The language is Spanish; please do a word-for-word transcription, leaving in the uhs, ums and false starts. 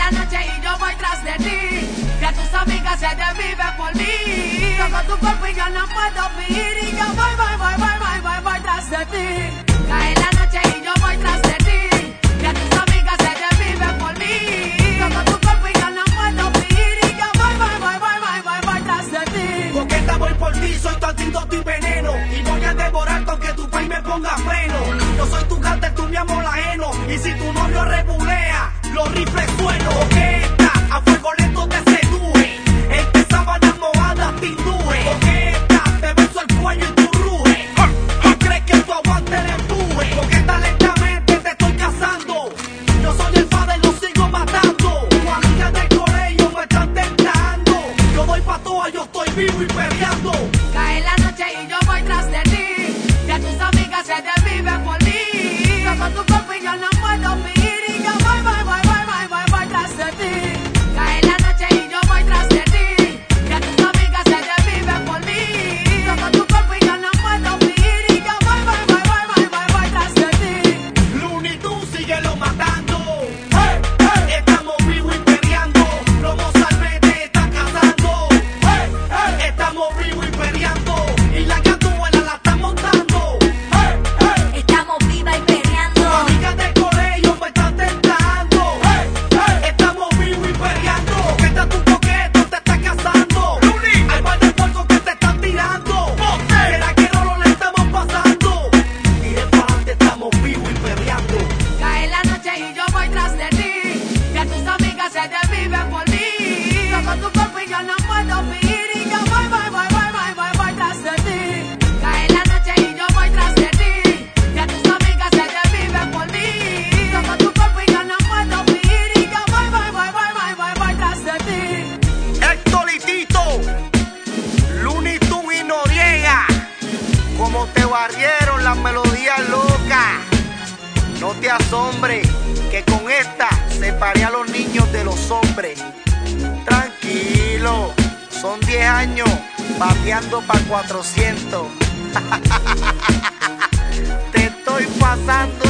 la noche y yo voy tras de ti. Que tus amigas se desviven por mí. Toco tu cuerpo y yo no puedo fingir. Y yo voy, voy, voy, voy, voy, voy, voy tras de ti. Cae la noche y yo voy tras de ti. Que tus amigas se desviven por mí. Toco tu cuerpo y yo no puedo fingir. Y yo voy, voy, voy, voy, voy, voy, voy tras de ti. Coqueta, voy por ti, soy tu antídoto y veneno. Y voy a devorarte aunque tu país me ponga freno. Yo soy tu cártel, tú mi amor ajeno. Y si tu novio rebulea, los rifles sueno. Coqueta, a fuego lento te seduje. Este sábana mojada te induje. Coqueta, te beso el cuello y tu ruge. ¿Y crees que tu aguante le empuje? Coqueta, lentamente te estoy cazando. Yo soy el padre y lo sigo matando. Tu amiga del colegio me están tentando. Yo doy pa' toa, yo estoy vivo y peleando. Cae la noche y yo voy tras de ti. Que tus amigas se desviven por mí. Toco tu cuerpo y yo no puedo fingir. Y yo voy, voy, voy, voy, voy, voy, voy tras de ti. Cae la noche y yo voy tras de ti. Que tus amigas se desviven por mí. Toco tu cuerpo y yo no puedo fingir. Y yo voy, voy, voy, voy, voy, voy, voy tras de ti. Looney Tunes, síguelo matando. Hey, hey. Estamos vivos y peleando. Lomo Salve te está cazando. Hey, hey. Estamos vivos y peleando. Y la gatuela la está montando. Hey, hey. Estamos viva y peleando. Tu amiga del colegio me está tentando. Hey, hey. Estamos vivos y peleando. Coqueta, tu coqueto te está cazando. Looney. Hay par de puercos que te están tirando. Será que no lo le estamos pasando. Y de parte estamos vivos y peleando. Cae la noche y yo voy tras de ti. Que tus amigas se desviven por mí. Toco tu cuerpo y yo no puedo fingir. Y yo voy, voy, voy, voy, voy, voy, voy tras de ti. Cae la noche y yo voy tras de ti. Que tus amigas se desviven por mí. Toco tu cuerpo y yo no puedo fingir. Y yo voy, voy, voy, voy, voy, voy, voy tras de ti. Héctor y Tito, Looney Tunes y Noriega, como te barrieron las melodías locas. No te asombres que con esta separé a los niños de los hombres. Tranquilo, son diez años bateando pa' cuatrocientos. Te estoy pasando